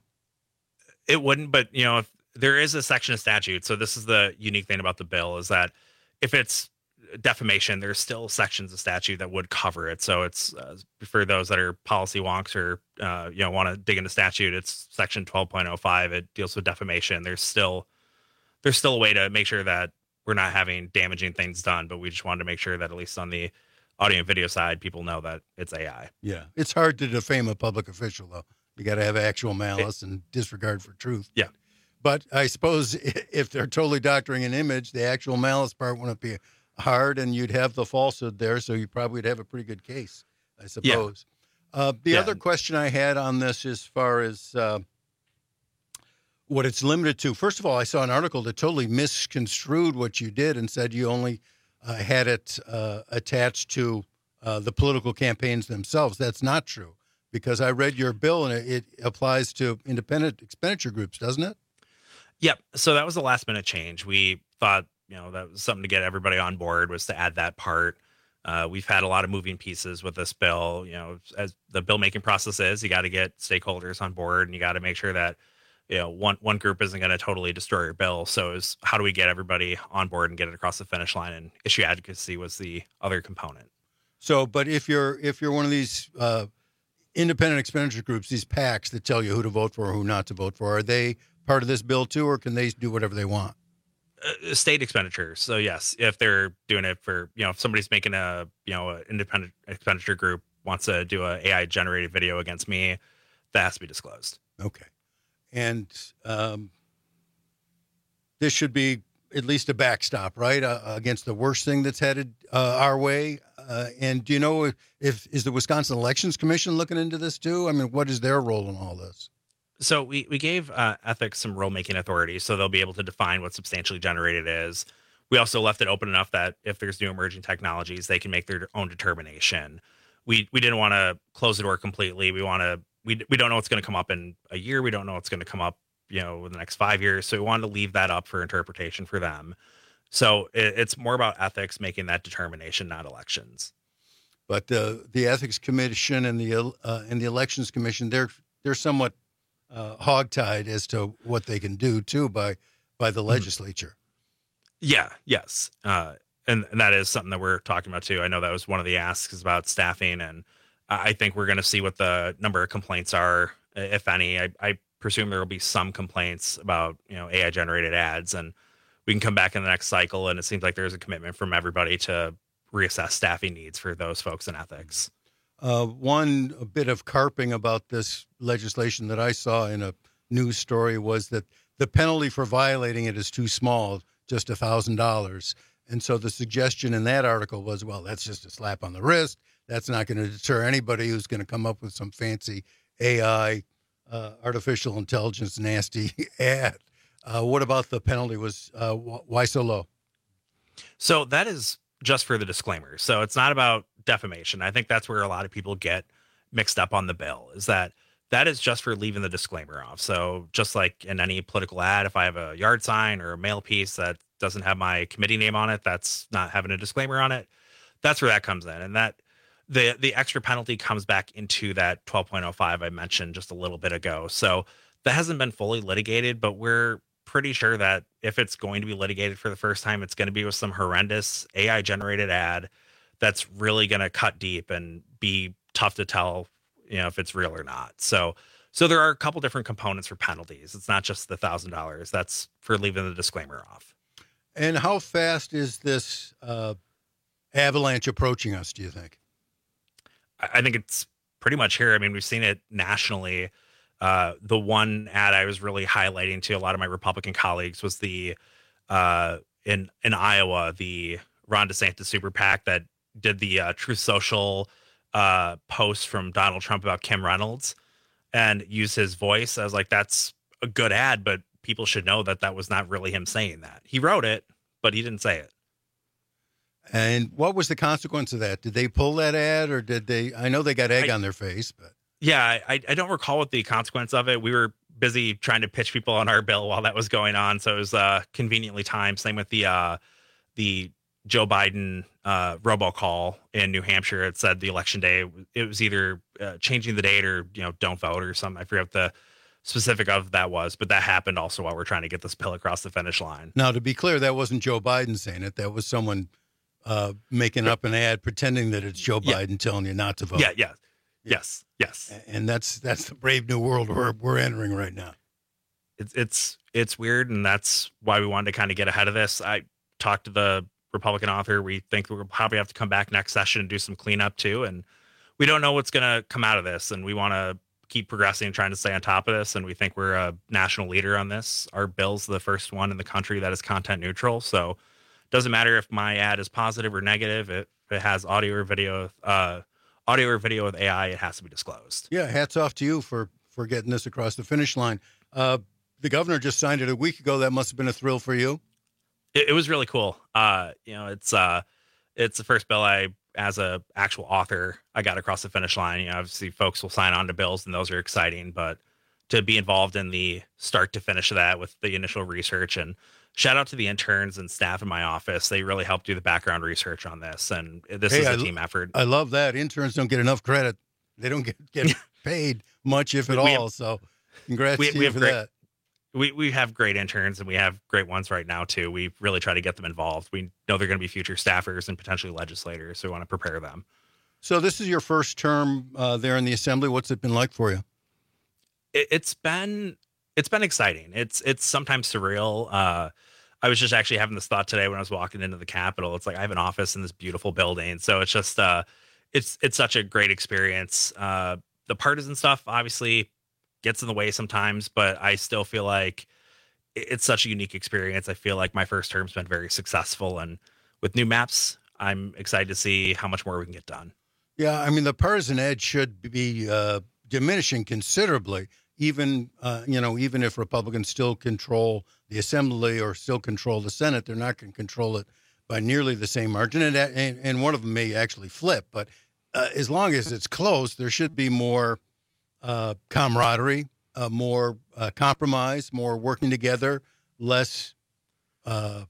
It wouldn't, but, you know, if there is a section of statute. So this is the unique thing about the bill is that if it's defamation, there's still sections of statute that would cover it. So it's uh, for those that are policy wonks or uh, you know want to dig into statute, it's section twelve point oh five. It deals with defamation. There's still there's still a way to make sure that we're not having damaging things done, but we just wanted to make sure that at least on the audio and video side, people know that it's A I. Yeah, it's hard to defame a public official, though. You got to have actual malice it, and disregard for truth. Yeah. But I suppose if they're totally doctoring an image, the actual malice part wouldn't be hard, and you'd have the falsehood there, so you probably would have a pretty good case, I suppose. Yeah. Uh, the yeah. other question I had on this as far as uh, what it's limited to, first of all, I saw an article that totally misconstrued what you did and said you only uh, had it uh, attached to uh, the political campaigns themselves. That's not true, because I read your bill, and it, it applies to independent expenditure groups, doesn't it? Yep. So that was a last minute change. We thought, you know, that was something to get everybody on board, was to add that part. Uh, we've had a lot of moving pieces with this bill. You know, as the bill making process is, you got to get stakeholders on board, and you got to make sure that, you know, one one group isn't going to totally destroy your bill. So is how do we get everybody on board and get it across the finish line? And issue advocacy was the other component. So, but if you're if you're one of these uh, independent expenditure groups, these PACs that tell you who to vote for or who not to vote for, are they part of this bill too, or can they do whatever they want? Uh, state expenditures. So yes, if they're doing it for, you know, if somebody's making a, you know, an independent expenditure group wants to do a A I generated video against me, that has to be disclosed. Okay. And um, this should be at least a backstop, right? Uh, against the worst thing that's headed uh, our way. Uh, and do you know if, if, is the Wisconsin Elections Commission looking into this too? I mean, what is their role in all this? So we, we gave uh, ethics some rule-making authority, so they'll be able to define what substantially generated is. We also left it open enough that if there's new emerging technologies, they can make their own determination. We we didn't want to close the door completely. We want to we we don't know what's going to come up in a year. We don't know what's going to come up, you know, in the next five years. So we wanted to leave that up for interpretation for them. So it, it's more about ethics making that determination, not elections. But uh, the Ethics Commission and the uh, and the Elections Commission, they're they're somewhat Uh, hogtied as to what they can do too by by the legislature. Yeah, yes, uh, and and that is something that we're talking about too. I know that was one of the asks about staffing, and I think we're going to see what the number of complaints are, if any. I, I presume there will be some complaints about, you know, A I generated ads, and we can come back in the next cycle. And it seems like there's a commitment from everybody to reassess staffing needs for those folks in ethics. Uh, one bit of carping about this legislation that I saw in a news story was that the penalty for violating it is too small, just one thousand dollars. And so the suggestion in that article was, well, that's just a slap on the wrist. That's not going to deter anybody who's going to come up with some fancy A I, uh, artificial intelligence, nasty ad. Uh, what about the penalty? Was uh, why so low? So that is just for the disclaimer. So it's not about defamation. I think that's where a lot of people get mixed up on the bill, is that that is just for leaving the disclaimer off. So just like in any political ad, if I have a yard sign or a mail piece that doesn't have my committee name on it, that's not having a disclaimer on it. That's where that comes in. And that the the extra penalty comes back into that twelve point oh five I mentioned just a little bit ago. So that hasn't been fully litigated, but we're pretty sure that if it's going to be litigated for the first time, it's going to be with some horrendous A I generated ad that's really going to cut deep and be tough to tell, you know, if it's real or not. So, so there are a couple different components for penalties. It's not just the thousand dollars. That's for leaving the disclaimer off. And how fast is this uh, avalanche approaching us, do you think? I think it's pretty much here. I mean, we've seen it nationally. Uh, the one ad I was really highlighting to a lot of my Republican colleagues was the uh, in in Iowa, the Ron DeSantis super PAC that did the uh, Truth Social uh, post from Donald Trump about Kim Reynolds and used his voice. I was like, that's a good ad, but people should know that that was not really him saying that. He wrote it, but he didn't say it. And what was the consequence of that? Did they pull that ad, or did they? I know they got egg I, on their face, but yeah, I, I don't recall what the consequence of it. We were busy trying to pitch people on our bill while that was going on, so it was uh, conveniently timed. Same with the uh, the Joe Biden uh, robocall in New Hampshire. It said the election day. It was either uh, changing the date or, you know, don't vote or something. I forget what the specific of that was, but that happened also while we're trying to get this bill across the finish line. Now, to be clear, that wasn't Joe Biden saying it. That was someone uh, making up an ad, pretending that it's Joe Yeah. Biden telling you not to vote. Yeah, yeah, yes, yes. And that's that's the brave new world we're we're entering right now. It's it's it's weird, and that's why we wanted to kind of get ahead of this. I talked to the Republican author. We think we'll probably have to come back next session and do some cleanup too, and we don't know what's going to come out of this, and we want to keep progressing and trying to stay on top of this, and we think we're a national leader on this. Our bill's the first one in the country that is content neutral, so it doesn't matter if my ad is positive or negative. If it has audio or video, uh, audio or video with A I, it has to be disclosed. Yeah, hats off to you for for getting this across the finish line. Uh, the governor just signed it a week ago. That must have been a thrill for you. It, it was really cool. Uh, you know, it's uh, it's the first bill I, as a actual author, I got across the finish line. You know, obviously folks will sign on to bills and those are exciting, but to be involved in the start to finish of that with the initial research, and shout out to the interns and staff in my office. They really helped do the background research on this. And this Hey, is a I- team effort. I love that. Interns don't get enough credit. They don't get, get paid much, if at We- we all. have- so congrats we, to we you have for great, that. we, we have great interns and we have great ones right now too. We really try to get them involved. We know they're going to be future staffers and potentially legislators. So we want to prepare them. So this is your first term uh, there in the assembly. What's it been like for you? It, it's been it's been exciting. It's it's sometimes surreal. Uh, I was just actually having this thought today when I was walking into the Capitol. It's like I have an office in this beautiful building, so it's just uh, it's it's such a great experience. Uh, the partisan stuff obviously gets in the way sometimes, but I still feel like it- it's such a unique experience. I feel like my first term's been very successful, and with new maps, I'm excited to see how much more we can get done. Yeah, I mean, the partisan edge should be uh, diminishing considerably, even, uh, you know, even if Republicans still control the Assembly or still control the Senate, they're not going to control it by nearly the same margin. And, and, and one of them may actually flip. But uh, as long as it's close, there should be more uh, camaraderie, uh, more uh, compromise, more working together, less uh,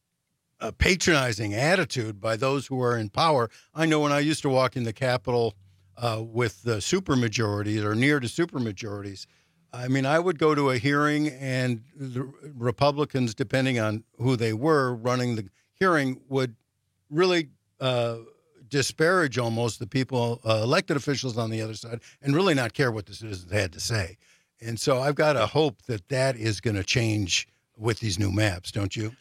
a patronizing attitude by those who are in power. I know when I used to walk in the Capitol uh, with the supermajorities or near to supermajorities, I mean, I would go to a hearing and the Republicans, depending on who they were running the hearing, would really uh, disparage almost the people, uh, elected officials on the other side, and really not care what the citizens had to say. And so I've got to hope that that is going to change with these new maps, don't you?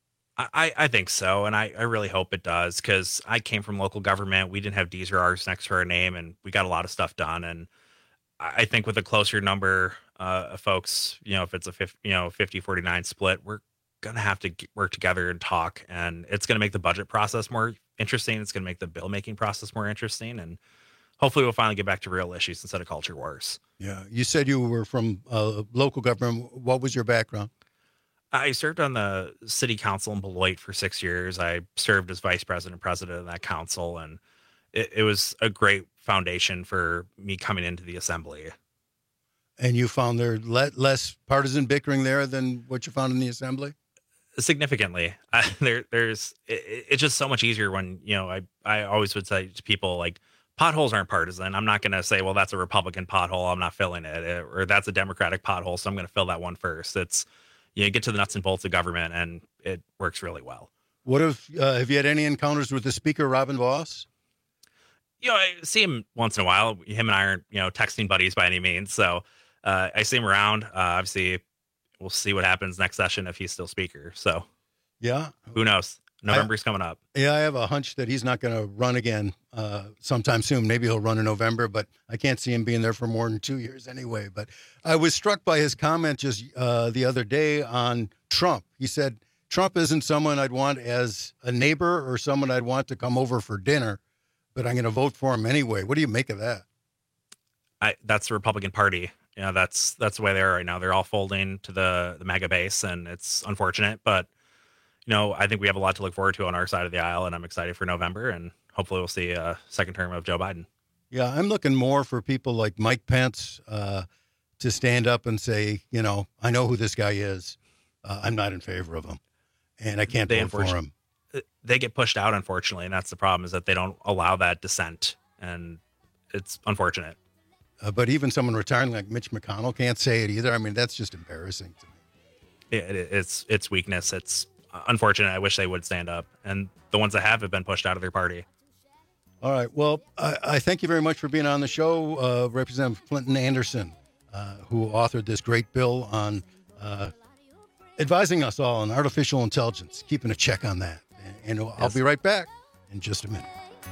I, I think so, and I, I really hope it does, because I came from local government. We didn't have D's or R's next to our name, and we got a lot of stuff done. And I I think with a closer number uh, of folks, you know, if it's a fifty, you know, fifty forty-nine split, we're going to have to get, work together and talk, and it's going to make the budget process more interesting. It's going to make the bill making process more interesting, and hopefully we'll finally get back to real issues instead of culture wars. Yeah. You said you were from uh, local government. What was your background? I served on the city council in Beloit for six years. I served as vice president, president of that council, and it, it was a great foundation for me coming into the assembly. And you found there le- less partisan bickering there than what you found in the assembly? Significantly. Uh, there, there's it, it's just so much easier when, you know, I, I always would say to people, like, potholes aren't partisan. I'm not going to say, well, that's a Republican pothole, I'm not filling it, or that's a Democratic pothole, so I'm going to fill that one first. It's, you know, get to the nuts and bolts of government, and it works really well. What if, uh, have you had any encounters with the speaker, Robin Voss? You know, I see him once in a while. Him and I aren't, you know, texting buddies by any means. So uh, I see him around. Uh, obviously, we'll see what happens next session if he's still speaker. So yeah, who knows? November's coming up. Yeah, I have a hunch that he's not going to run again uh, sometime soon. Maybe he'll run in November, but I can't see him being there for more than two years anyway. But I was struck by his comment just uh, the other day on Trump. He said, Trump isn't someone I'd want as a neighbor or someone I'd want to come over for dinner, but I'm going to vote for him anyway. What do you make of that? I, that's the Republican Party. You know, that's that's the way they are right now. They're all folding to the, the MAGA base, and it's unfortunate, but you know, I think we have a lot to look forward to on our side of the aisle, and I'm excited for November, and hopefully we'll see a second term of Joe Biden. Yeah, I'm looking more for people like Mike Pence uh, to stand up and say, you know, I know who this guy is. Uh, I'm not in favor of him, and I can't They vote for him. They get pushed out, unfortunately, and that's the problem, is that they don't allow that dissent, and it's unfortunate. Uh, but even someone retiring like Mitch McConnell can't say it either. I mean, that's just embarrassing to me. It, it, it's it's weakness. It's unfortunate. I wish they would stand up. And the ones that have have been pushed out of their party. All right. Well, I, I thank you very much for being on the show, uh, Representative Clinton Anderson, uh, who authored this great bill on uh, advising us all on artificial intelligence, keeping a check on that. And, and I'll Yes. be right back in just a minute.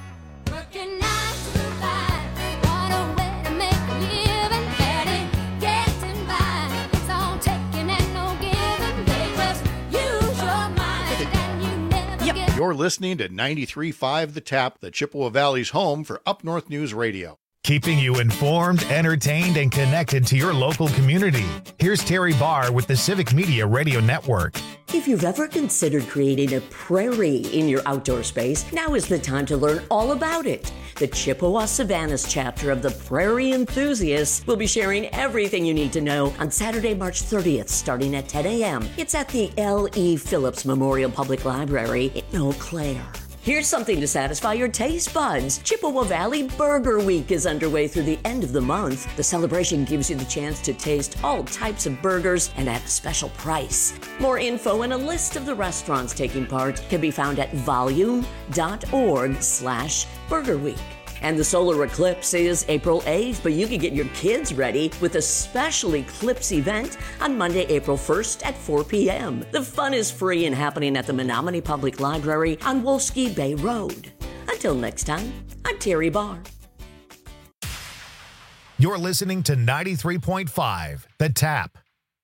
You're listening to ninety-three point five The Tap, the Chippewa Valley's home for Up North News Radio. Keeping you informed, entertained, and connected to your local community. Here's Terry Barr with the Civic Media Radio Network. If you've ever considered creating a prairie in your outdoor space, now is the time to learn all about it. The Chippewa Savannas chapter of the Prairie Enthusiasts will be sharing everything you need to know on Saturday, March thirtieth, starting at ten a.m. It's at the L E. Phillips Memorial Public Library in Eau Claire. Here's something to satisfy your taste buds. Chippewa Valley Burger Week is underway through the end of the month. The celebration gives you the chance to taste all types of burgers and at a special price. More info and a list of the restaurants taking part can be found at volume dot org slash burger week. And the solar eclipse is April eighth, but you can get your kids ready with a special eclipse event on Monday, April first at four p.m. The fun is free and happening at the Menominee Public Library on Wolski Bay Road. Until next time, I'm Terry Barr. You're listening to ninety-three point five, The Tap.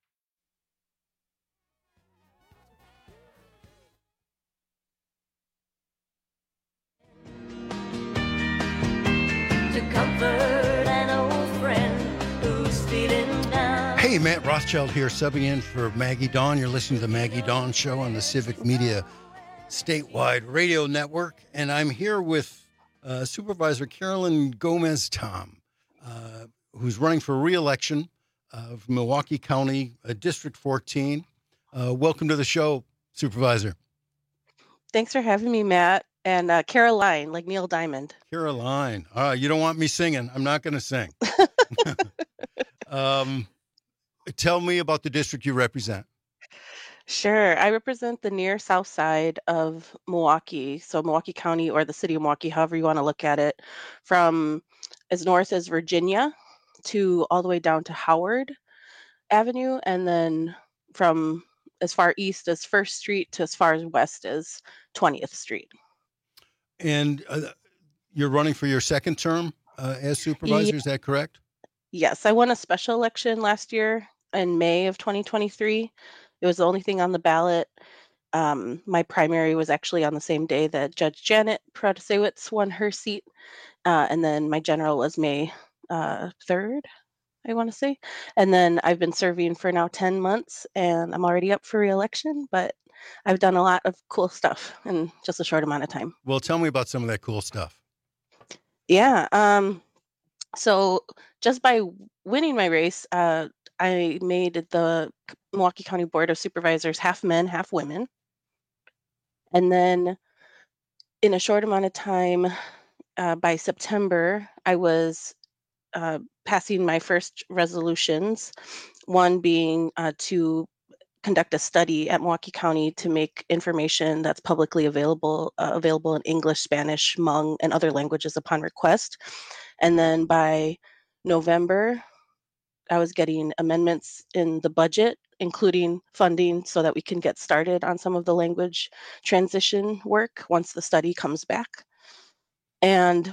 Comfort an old friend who's feeling down. Hey, Matt Rothschild here, subbing in for Maggie Dawn. You're listening to the Maggie Dawn Show on the Civic Media statewide radio network. And I'm here with uh, Supervisor Carolyn Gomez-Tom, uh, who's running for re-election of Milwaukee County, uh, District fourteen. Uh, welcome to the show, Supervisor. Thanks for having me, Matt. And uh, Caroline, like Neil Diamond. Caroline. All right, you don't want me singing. I'm not going to sing. um, tell me about the district you represent. Sure. I represent the near south side of Milwaukee. So Milwaukee County, or the city of Milwaukee, however you want to look at it, from as north as Virginia to all the way down to Howard Avenue. And then from as far east as First Street to as far as west as twentieth Street. And uh, you're running for your second term uh, as supervisor, Yeah. is that correct? Yes, I won a special election last year in May of twenty twenty-three. It was the only thing on the ballot. Um, my primary was actually on the same day that Judge Janet Protasewicz won her seat. Uh, and then my general was May uh, third, I want to say. And then I've been serving for now ten months, and I'm already up for re-election, but I've done a lot of cool stuff in just a short amount of time. Well, tell me about some of that cool stuff. Yeah. Um, so just by winning my race, uh, I made the Milwaukee County Board of Supervisors half men, half women. And then in a short amount of time, uh, by September, I was uh, passing my first resolutions, one being uh, to conduct a study at Milwaukee County to make information that's publicly available uh, available in English, Spanish, Hmong, and other languages upon request. And then by November, I was getting amendments in the budget, including funding so that we can get started on some of the language transition work once the study comes back. And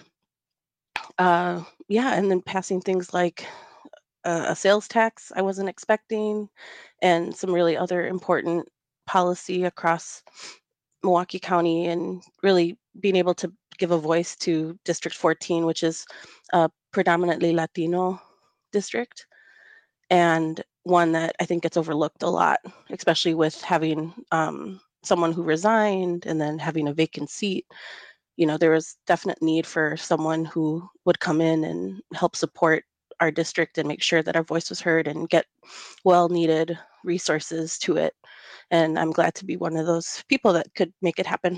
uh, yeah, and then passing things like uh, a sales tax I wasn't expecting, and some really other important policy across Milwaukee County, and really being able to give a voice to District fourteen, which is a predominantly Latino district, and one that I think gets overlooked a lot, especially with having um, someone who resigned and then having a vacant seat. You know, there was definite need for someone who would come in and help support our district and make sure that our voice was heard and get well-needed resources to it. And I'm glad to be one of those people that could make it happen.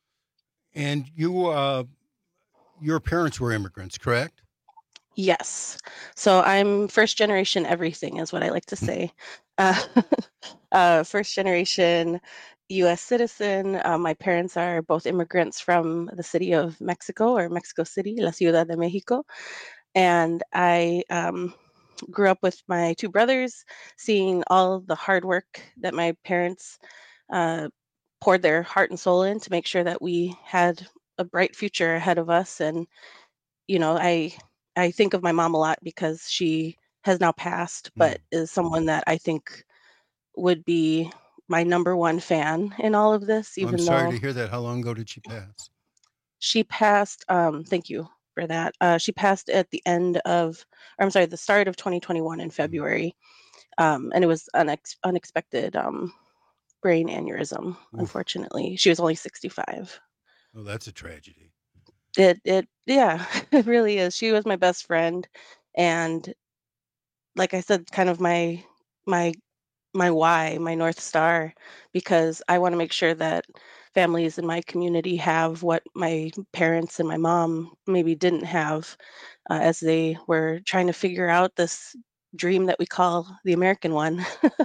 And you, uh, your parents were immigrants, correct? Yes. So I'm first generation everything is what I like to say. Uh, uh, first generation U S citizen. Uh, my parents are both immigrants from the city of Mexico or Mexico City, La Ciudad de Mexico. And I um, grew up with my two brothers, seeing all the hard work that my parents uh, poured their heart and soul in to make sure that we had a bright future ahead of us. And, you know, I I think of my mom a lot because she has now passed, but is someone that I think would be my number one fan in all of this, even I'm sorry though to hear that. How long ago did she pass? she passed. Um, thank you for that. Uh, she passed at the end of, or I'm sorry, the start of twenty twenty-one in February, um, and it was unex- unexpected um, brain aneurysm. Oof. Unfortunately, she was only sixty-five. Oh, that's a tragedy. It, it, yeah, it really is. She was my best friend, and like I said, kind of my my my why, my North Star, because I want to make sure that families in my community have what my parents and my mom maybe didn't have uh, as they were trying to figure out this dream that we call the American one.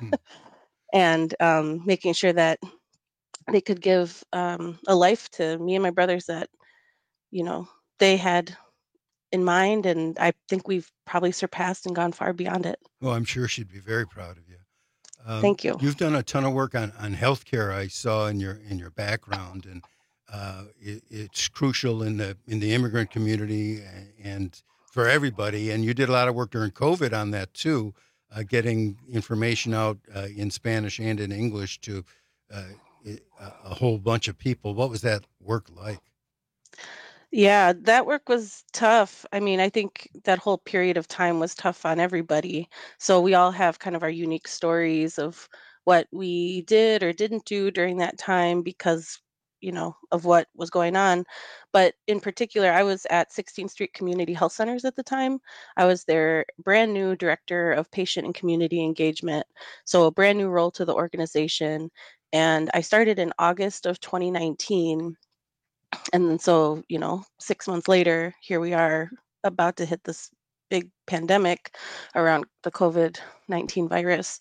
And um, making sure that they could give um, a life to me and my brothers that, you know, they had in mind. And I think we've probably surpassed and gone far beyond it. Well, I'm sure she'd be very proud of you. Um, Thank you. You've done a ton of work on, on healthcare. I saw in your in your background, and uh, it, it's crucial in the in the immigrant community and, and for everybody. And you did a lot of work during COVID on that too, uh, getting information out uh, in Spanish and in English to uh, a whole bunch of people. What was that work like? Yeah, that work was tough. I mean, I think that whole period of time was tough on everybody. So we all have kind of our unique stories of what we did or didn't do during that time because, you know, of what was going on. But in particular, I was at sixteenth Street Community Health Centers at the time. I was their brand new director of patient and community engagement. So a brand new role to the organization. And I started in August of twenty nineteen. And then so, you know, six months later, here we are about to hit this big pandemic around the COVID nineteen virus.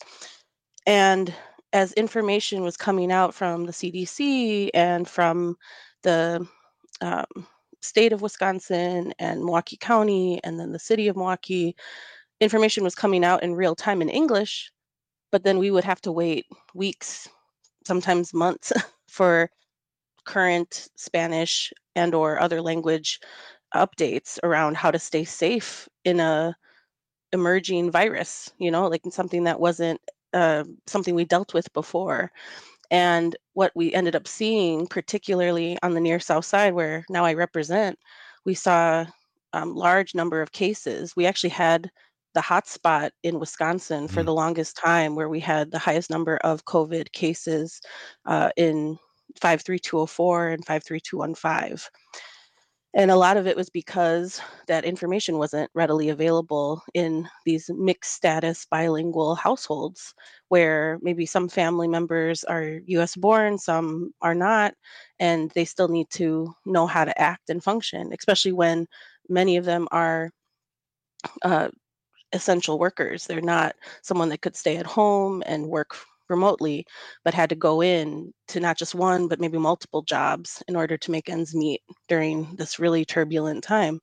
And as information was coming out from the C D C and from the um, state of Wisconsin and Milwaukee County and then the city of Milwaukee, information was coming out in real time in English, but then we would have to wait weeks, sometimes months for current Spanish and or other language updates around how to stay safe in a emerging virus, you know, like something that wasn't uh, something we dealt with before. And what we ended up seeing, particularly on the near South Side, where now I represent, we saw a um, large number of cases. We actually had the hotspot in Wisconsin for Mm. the longest time, where we had the highest number of COVID cases uh, in five three two oh four and five three two one five. And a lot of it was because that information wasn't readily available in these mixed status bilingual households where maybe some family members are U S born, some are not, and they still need to know how to act and function, especially when many of them are uh, essential workers. They're not someone that could stay at home and work remotely, but had to go in to not just one, but maybe multiple jobs in order to make ends meet during this really turbulent time.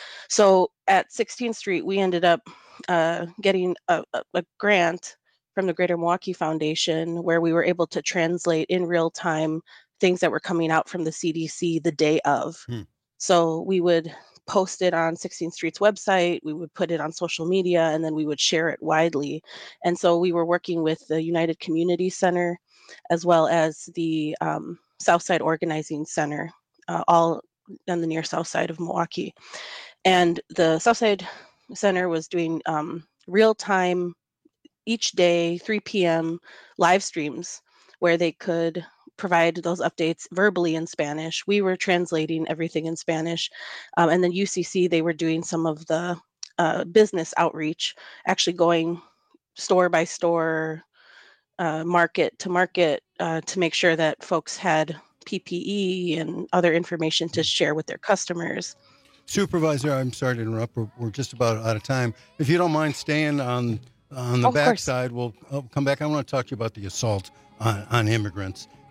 So at sixteenth Street, we ended up uh, getting a, a, a grant from the Greater Milwaukee Foundation where we were able to translate in real time things that were coming out from the C D C the day of. Hmm. So we would post it on sixteenth Street's website, we would put it on social media, and then we would share it widely. And so we were working with the United Community Center as well as the um, Southside Organizing Center, uh, all on the near south side of Milwaukee. And the Southside Center was doing um, real-time, each day, three p.m. live streams where they could provide those updates verbally in Spanish. We were translating everything in Spanish. Um, and then U C C, they were doing some of the uh, business outreach, actually going store by store, uh, market to market uh, to make sure that folks had P P E and other information to share with their customers. Supervisor, I'm sorry to interrupt. We're, we're just about out of time. If you don't mind staying on on the Of course. backside, we'll I'll come back. I want to talk to you about the assault on, on immigrants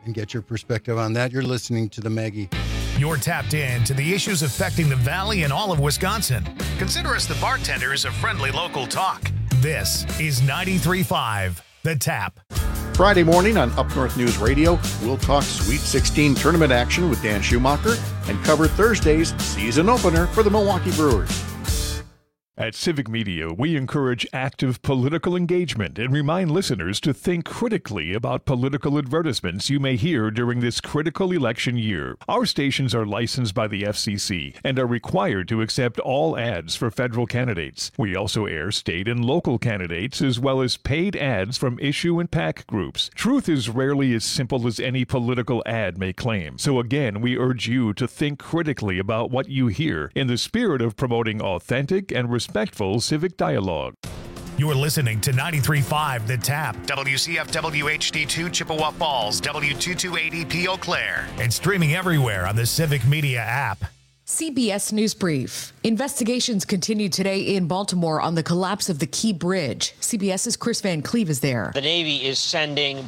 and get your perspective on that. You're listening to the Maggie. You're tapped in to the issues affecting the Valley and all of Wisconsin. Consider us the bartenders of friendly local talk. This is ninety-three point five The Tap. Friday morning on Up North News Radio, we'll talk Sweet sixteen tournament action with Dan Schumacher and cover Thursday's season opener for the Milwaukee Brewers. At Civic Media, we encourage active political engagement and remind listeners to think critically about political advertisements you may hear during this critical election year. Our stations are licensed by the F C C and are required to accept all ads for federal candidates. We also air state and local candidates as well as paid ads from issue and PAC groups. Truth is rarely as simple as any political ad may claim. So again, we urge you to think critically about what you hear in the spirit of promoting authentic and respectful Respectful civic dialogue. You're listening to ninety-three point five The Tap, W C F W H D two Chippewa Falls, W two two eight E P Eau Claire, and streaming everywhere on the Civic Media app. C B S News Brief. Investigations continue today in Baltimore on the collapse of the Key Bridge. CBS's Chris Van Cleve is there. The Navy is sending